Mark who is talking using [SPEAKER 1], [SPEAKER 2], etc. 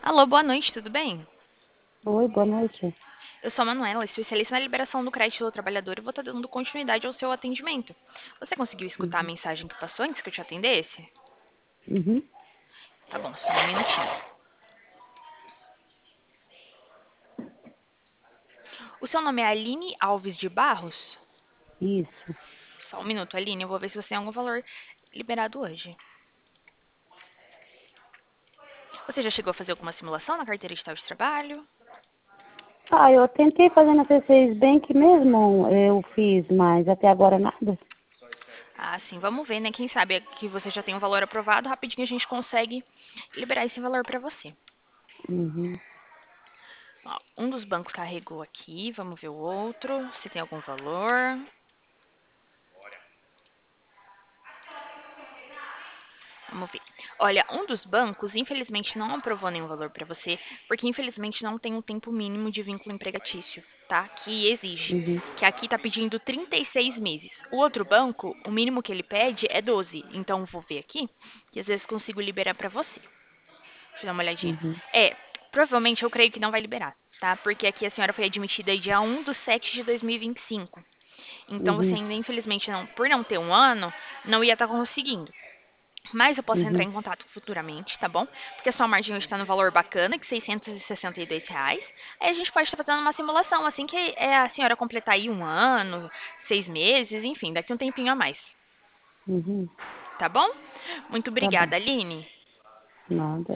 [SPEAKER 1] Alô, boa noite, tudo bem?
[SPEAKER 2] Oi, boa noite.
[SPEAKER 1] Eu sou a Manuela, especialista na liberação do crédito do trabalhador e vou estar dando continuidade ao seu atendimento. Você conseguiu escutar a
[SPEAKER 2] Uhum.
[SPEAKER 1] mensagem que passou antes que eu te atendesse?
[SPEAKER 2] Uhum.
[SPEAKER 1] Tá bom, só um minutinho. O seu nome é Aline Alves de Barros?
[SPEAKER 2] Isso.
[SPEAKER 1] Só um minuto, Aline, eu vou ver se você tem algum valor liberado hoje. Você já chegou a fazer alguma simulação na carteira digital de trabalho?
[SPEAKER 2] Eu tentei fazer na C6 Bank mesmo, eu fiz, mas até agora nada.
[SPEAKER 1] Ah, sim, vamos ver, né? Quem sabe que você já tem um valor aprovado, rapidinho a gente consegue liberar esse valor para você.
[SPEAKER 2] Uhum.
[SPEAKER 1] Ó, um dos bancos carregou aqui, vamos ver o outro, se tem algum valor. Vamos ver. Olha, um dos bancos, infelizmente, não aprovou nenhum valor para você, porque infelizmente não tem um tempo mínimo de vínculo empregatício, tá? Que exige.
[SPEAKER 2] Uhum.
[SPEAKER 1] Que aqui tá pedindo 36 meses. O outro banco, o mínimo que ele pede é 12. Então, vou ver aqui, que às vezes consigo liberar para você. Deixa eu dar uma olhadinha.
[SPEAKER 2] Uhum.
[SPEAKER 1] É, provavelmente eu creio que não vai liberar, tá? Porque aqui a senhora foi admitida dia 1/7 de 2025. Então, você
[SPEAKER 2] Uhum.
[SPEAKER 1] ainda, infelizmente, não, por não ter um ano, não ia estar conseguindo. Mas eu posso entrar
[SPEAKER 2] Uhum.
[SPEAKER 1] em contato futuramente, tá bom? Porque a sua margem hoje está no valor bacana, que R$ 662. Aí a gente pode estar fazendo uma simulação, assim que a senhora completar aí um ano, 6 meses, enfim, daqui um tempinho a mais.
[SPEAKER 2] Uhum.
[SPEAKER 1] Tá bom? Muito
[SPEAKER 2] Tá bom.
[SPEAKER 1] obrigada, Aline.
[SPEAKER 2] Nada.